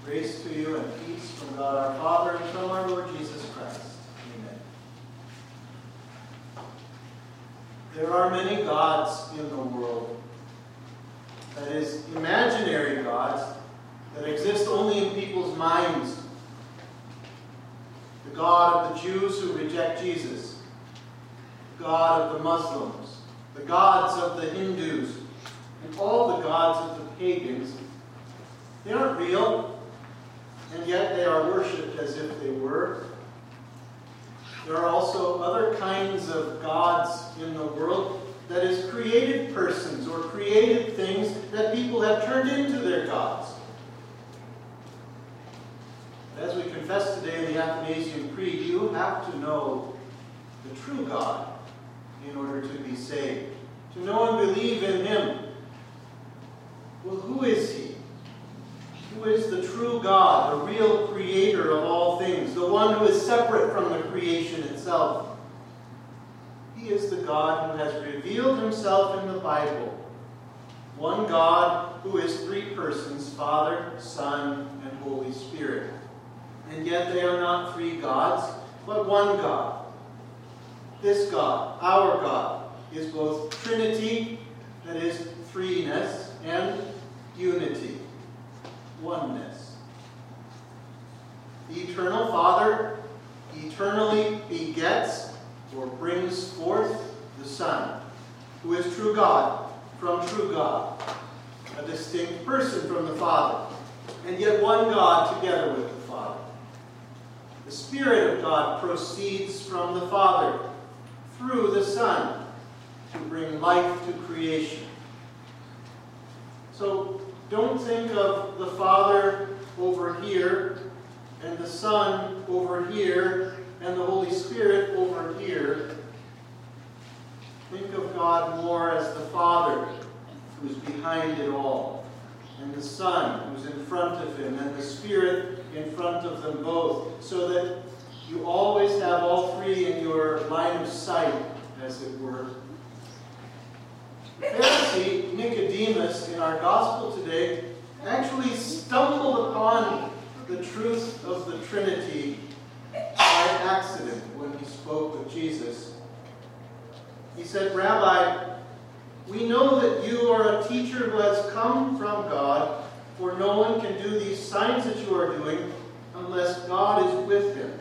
Grace to you and peace from God our Father and from our Lord Jesus Christ. Amen. There are many gods in the world. That is, imaginary gods that exist only in people's minds. The God of the Jews who reject Jesus. The God of the Muslims. The gods of the Hindus. And all the gods of the pagans. They aren't real. And yet they are worshipped as if they were. There are also other kinds of gods in the world, that is, created persons or created things that people have turned into their gods. As we confess today in the Athanasian Creed, you have to know the true God in order to be saved. To know and believe in Him. Well, who is He? Who is the true God, the real creator of all things, the one who is separate from the creation itself? He is the God who has revealed Himself in the Bible. One God who is three persons, Father, Son, and Holy Spirit. And yet they are not three gods, but one God. This God, our God, is both Trinity, that is, threeness, and unity. Oneness. The eternal Father eternally begets or brings forth the Son, who is true God from true God, a distinct person from the Father, and yet one God together with the Father. The Spirit of God proceeds from the Father through the Son to bring life to creation. So, don't think of the Father over here, and the Son over here, and the Holy Spirit over here. Think of God more as the Father, who's behind it all, and the Son, who's in front of Him, and the Spirit in front of them both, so that you always have all three in your line of sight, as it were. Pharisee Nicodemus in our gospel today actually stumbled upon the truth of the Trinity by accident when he spoke with Jesus. He said, "Rabbi, we know that you are a teacher who has come from God, for no one can do these signs that you are doing unless God is with him."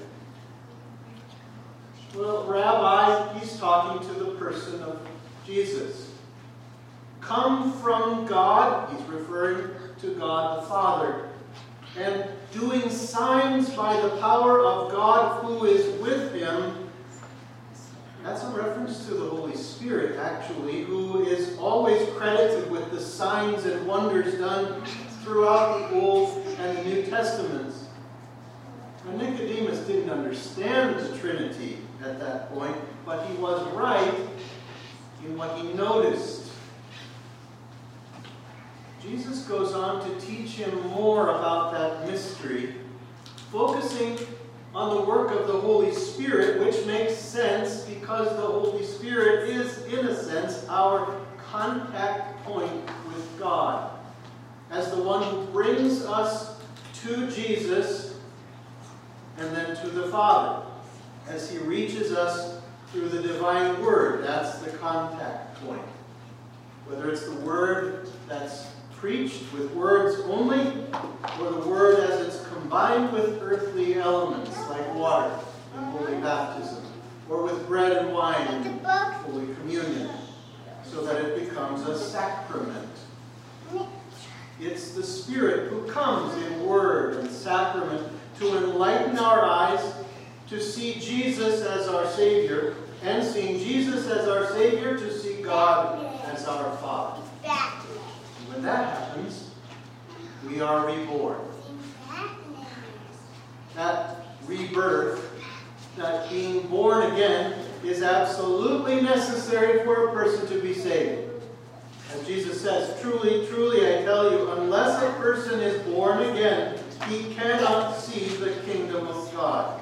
Well, Rabbi, he's talking to the person of Jesus. Come from God, he's referring to God the Father, and doing signs by the power of God who is with him. That's a reference to the Holy Spirit, actually, who is always credited with the signs and wonders done throughout the Old and the New Testaments. Now, Nicodemus didn't understand the Trinity at that point, but he was right in what he noticed. Jesus goes on to teach him more about that mystery, focusing on the work of the Holy Spirit, which makes sense because the Holy Spirit is, in a sense, our contact point with God, as the one who brings us to Jesus and then to the Father, as he reaches us through the divine Word. That's the contact point. Whether it's the Word that's preached with words only, or the Word as it's combined with earthly elements like water in Holy Baptism, or with bread and wine in Holy Communion, so that it becomes a sacrament. It's the Spirit who comes in Word and sacrament to enlighten our eyes, to see Jesus as our Savior, and seeing Jesus as our Savior, to see God as our Father. When that happens, we are reborn. That rebirth, that being born again, is absolutely necessary for a person to be saved. As Jesus says, "Truly, truly, I tell you, unless a person is born again, he cannot see the kingdom of God."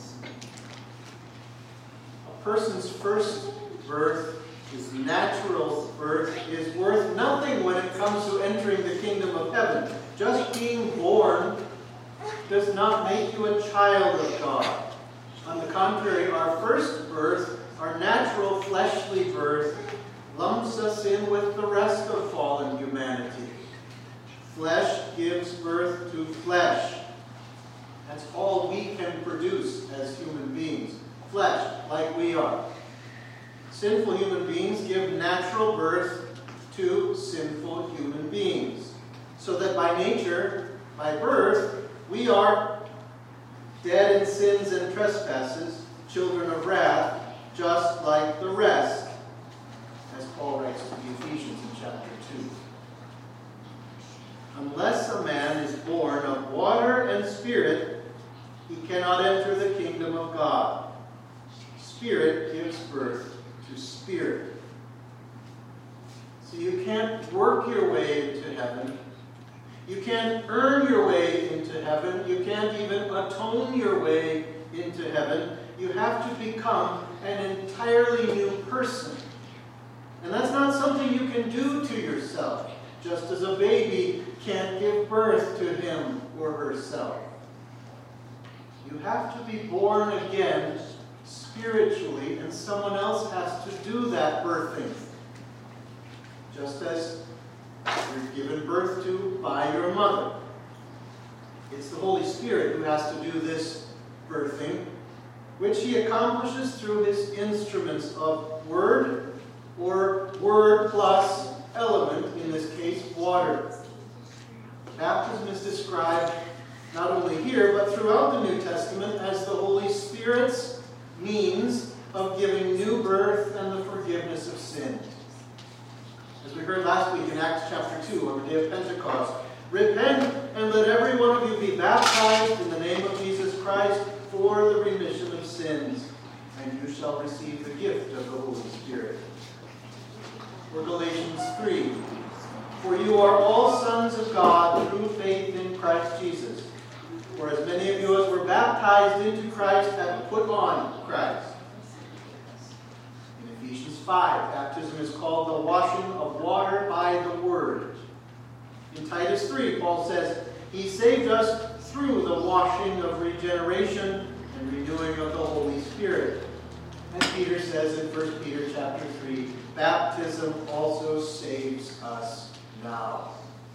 A person's first birth, his natural birth, is worth nothing when it comes to entering the kingdom of heaven. Just being born does not make you a child of God. On the contrary, our first birth, our natural fleshly birth, lumps us in with the rest of fallen humanity. Flesh gives birth to flesh. That's all we can produce as human beings. Flesh, like we are. Sinful human beings give natural birth to sinful human beings. So that by nature, by birth, we are dead in sins and trespasses, children of wrath, just like the rest, as Paul writes to the Ephesians in chapter 2. Unless a man is born of water and spirit, he cannot enter the kingdom of God. Spirit gives birth to spirit. So you can't work your way into heaven. You can't earn your way into heaven. You can't even atone your way into heaven. You have to become an entirely new person. And that's not something you can do to yourself, just as a baby can't give birth to him or herself. You have to be born again spiritually, and someone else has to do that birthing. Just as you're given birth to by your mother. It's the Holy Spirit who has to do this birthing, which he accomplishes through his instruments of word, or word plus element, in this case, water. Baptism is described not only here, but throughout the New Testament as the Holy Spirit's means of giving new birth and the forgiveness of sin. As we heard last week in Acts chapter 2, on the day of Pentecost, repent and let every one of you be baptized in the name of Jesus Christ for the remission of sins, and you shall receive the gift of the Holy Spirit. Or Galatians 3, for you are all sons of God through faith in Christ Jesus. For as many of you as were baptized into Christ have put on Christ. In Ephesians 5, baptism is called the washing of water by the Word. In Titus 3, Paul says, he saved us through the washing of regeneration and renewing of the Holy Spirit. And Peter says in 1 Peter chapter 3, baptism also saves us now.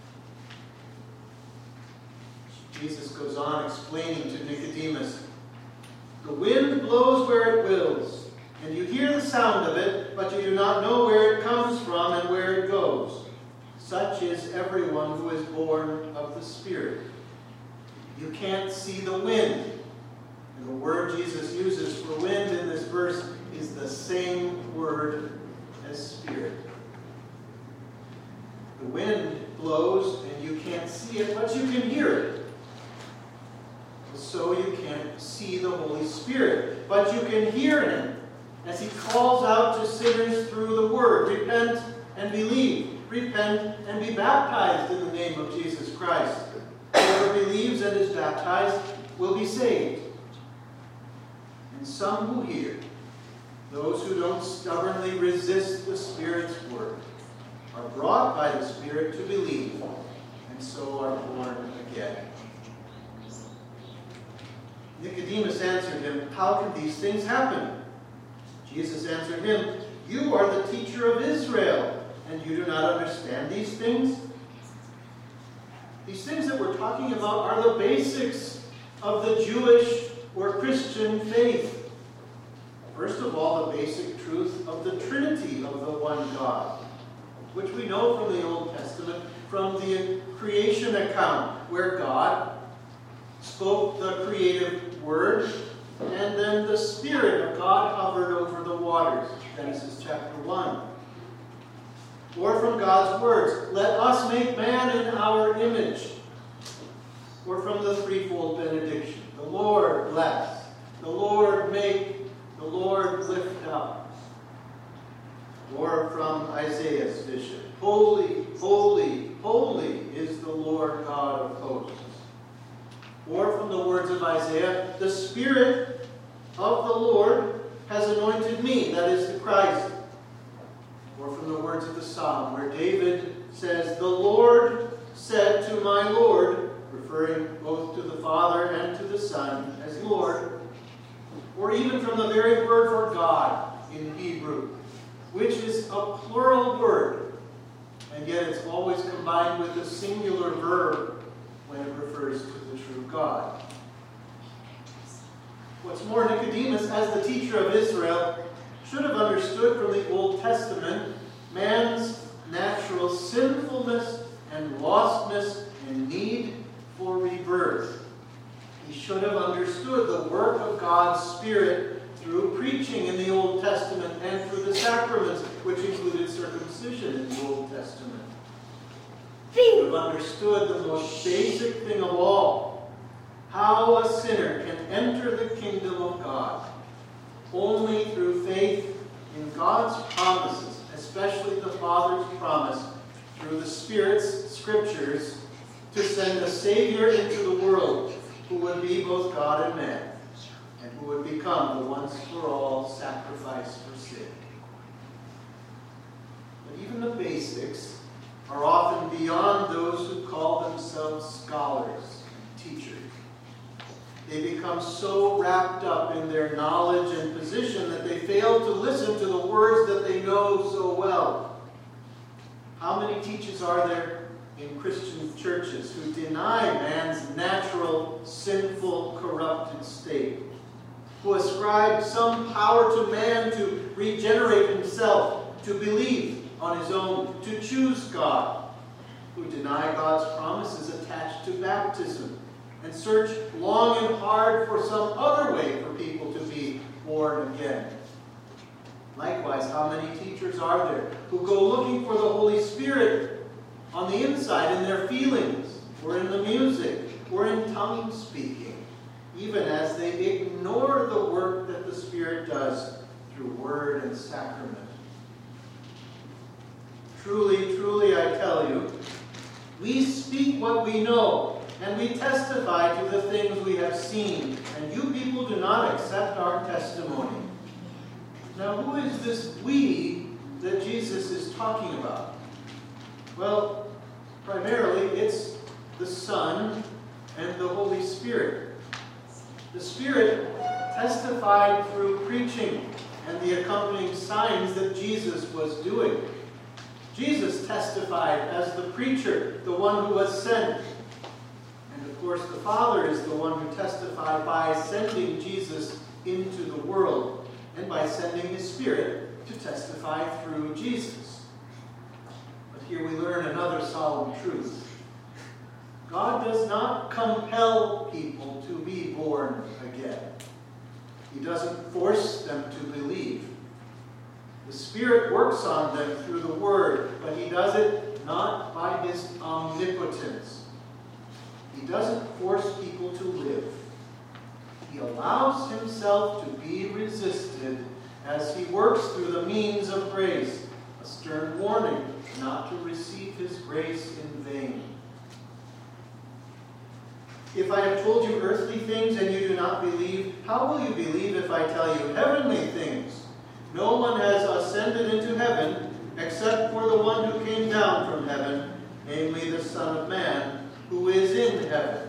Jesus goes on explaining to Nicodemus, the wind blows where it wills, and you hear the sound of it, but you do not know where it comes from and where it goes. Such is everyone who is born of the Spirit. You can't see the wind. And the word Jesus uses for wind in this verse is the same word as Spirit. The wind blows and you can't see it, but you can hear it. So you can't see the Holy Spirit, but you can hear him as he calls out to sinners through the word, repent and believe, repent and be baptized in the name of Jesus Christ. Whoever believes and is baptized will be saved. And some who hear, those who don't stubbornly resist the Spirit's word, are brought by the Spirit to believe, and so are born again. Nicodemus answered him, how can these things happen? Jesus answered him, you are the teacher of Israel, and you do not understand these things? These things that we're talking about are the basics of the Jewish or Christian faith. First of all, the basic truth of the Trinity of the one God, which we know from the Old Testament, from the creation account, where God spoke the creative word, and then the Spirit of God hovered over the waters, Genesis chapter 1. Or from God's words, let us make man in our image. Or from the threefold benediction, the Lord bless, the Lord make, the Lord lift up. Or from Isaiah's vision, holy, holy, holy is the Lord God of hosts. Or from the words of Isaiah, the Spirit of the Lord has anointed me, that is the Christ. Or from the words of the Psalm, where David says, the Lord said to my Lord, referring both to the Father and to the Son as Lord, or even from the very word for God in Hebrew, which is a plural word, and yet it's always combined with a singular verb when it refers to the true God. What's more, Nicodemus, as the teacher of Israel, should have understood from the Old Testament man's natural sinfulness and lostness and need for rebirth. He should have understood the work of God's Spirit through preaching in the Old Testament and through the sacraments, which included circumcision in the Old Testament. He should have understood the most basic thing of all, how a sinner can enter the kingdom of God only through faith in God's promises, especially the Father's promise through the Spirit's scriptures to send a Savior into the world who would be both God and man, and who would become the once-for-all sacrifice for sin. But even the basics are often beyond those who call themselves scholars and teachers. They become so wrapped up in their knowledge and position that they fail to listen to the words that they know so well. How many teachers are there in Christian churches who deny man's natural, sinful, corrupted state, who ascribe some power to man to regenerate himself, to believe on his own, to choose God, who deny God's promises attached to baptism, and search long and hard for some other way for people to be born again? Likewise, how many teachers are there who go looking for the Holy Spirit on the inside in their feelings, or in the music, or in tongue speaking, even as they ignore the work that the Spirit does through word and sacrament? Truly, truly, I tell you, we speak what we know, and we testify to the things we have seen, and you people do not accept our testimony. Now, who is this we that Jesus is talking about? Well, primarily it's the Son and the Holy Spirit. The Spirit testified through preaching and the accompanying signs that Jesus was doing. Jesus testified as the preacher, the one who was sent. And of course, the Father is the one who testified by sending Jesus into the world and by sending His Spirit to testify through Jesus. But here we learn another solemn truth. God does not compel people to be born again. He doesn't force them to believe. The Spirit works on them through the Word, but He does it not by His omnipotence. He doesn't force people to live. He allows Himself to be resisted as He works through the means of grace, a stern warning not to receive His grace in vain. If I have told you earthly things and you do not believe, how will you believe if I tell you heavenly things? No one has ascended into heaven except for the one who came down from heaven, namely the Son of Man, who is in heaven.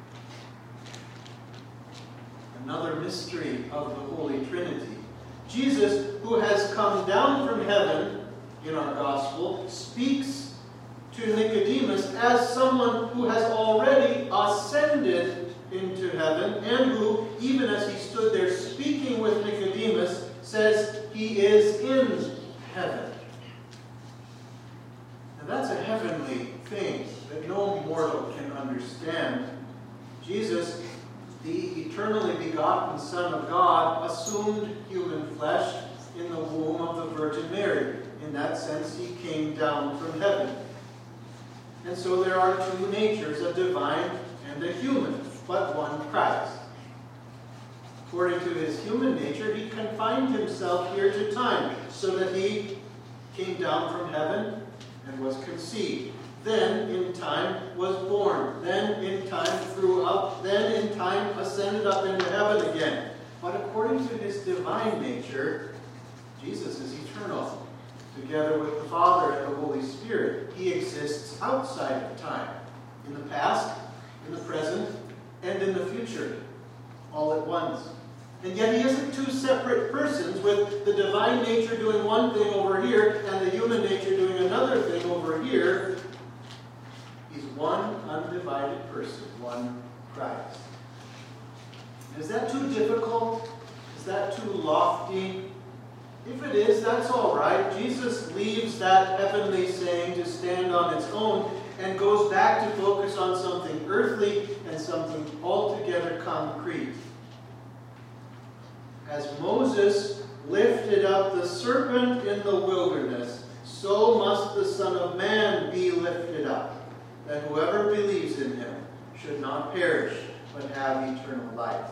Another mystery of the Holy Trinity. Jesus, who has come down from heaven in our gospel, speaks to Nicodemus as someone who has already ascended into heaven, and who, even as he stood there speaking with Nicodemus, says he is in heaven. And that's a heavenly thing that no mortal can understand. Jesus, the eternally begotten Son of God, assumed human flesh in the womb of the Virgin Mary. In that sense, He came down from heaven. And so there are two natures, a divine and a human, but one Christ. According to His human nature, He confined Himself here to time, so that He came down from heaven and was conceived. Then, in time, was born. Then, in time, grew up. Then, in time, ascended up into heaven again. But according to His divine nature, Jesus is eternal. Together with the Father and the Holy Spirit, He exists outside of time. In the past, in the and in the future, all at once. And yet he isn't two separate persons with the divine nature doing one thing over here and the human nature doing another thing over here. He's one undivided person, one Christ. Is that too difficult? Is that too lofty? If it is, that's all right. Jesus leaves that heavenly saying to stand on its own and goes back to focus on something earthly and something altogether concrete. As Moses lifted up the serpent in the wilderness, so must the Son of Man be lifted up, that whoever believes in him should not perish, but have eternal life.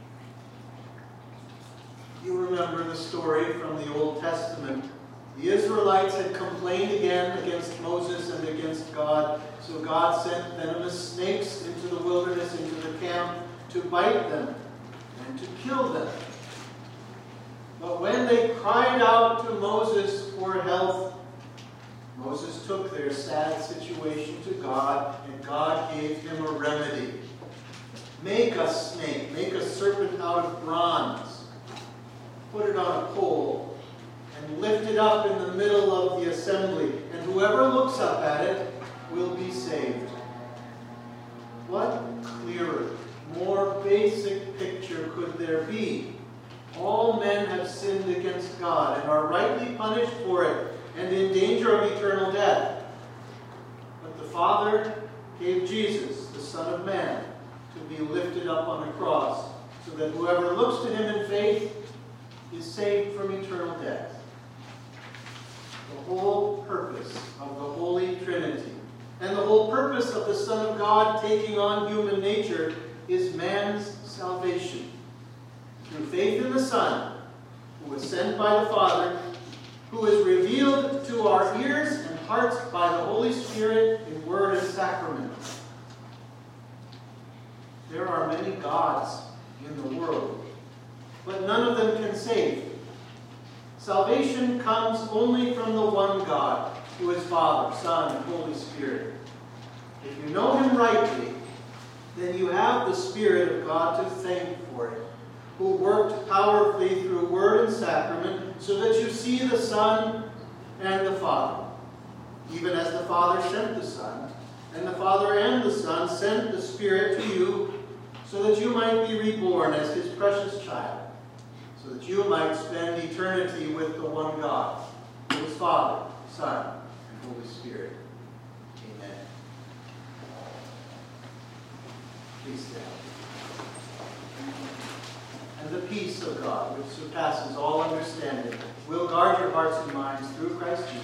You remember the story from the Old Testament. The Israelites had complained again against Moses and against God, so God sent venomous snakes into the wilderness, into the camp, to bite them and to kill them. But when they cried out to Moses for help, Moses took their sad situation to God, and God gave him a remedy. Make a snake, make a serpent out of bronze, put it on a pole, and lift it up in the middle of the assembly, and whoever looks up at it will be saved. What clearer, more basic picture could there be? All men have sinned against God and are rightly punished for it and in danger of eternal death. But the Father gave Jesus, the Son of Man, to be lifted up on the cross so that whoever looks to him in faith is saved from eternal death. The whole purpose of the Holy Trinity and the whole purpose of the Son of God taking on human nature is man's salvation. Through faith in the Son, who was sent by the Father, who is revealed to our ears and hearts by the Holy Spirit in word and sacrament. There are many gods in the world, but none of them can save. Salvation comes only from the one God, who is Father, Son, and Holy Spirit. If you know him rightly, then you have the Spirit of God to thank for it, who worked powerfully through word and sacrament so that you see the Son and the Father. Even as the Father sent the Son, and the Father and the Son sent the Spirit to you so that you might be reborn as his precious child, so that you might spend eternity with the one God, who is Father, Son, and Holy Spirit. Amen. Please stand. And the peace of God, which surpasses all understanding, will guard your hearts and minds through Christ Jesus.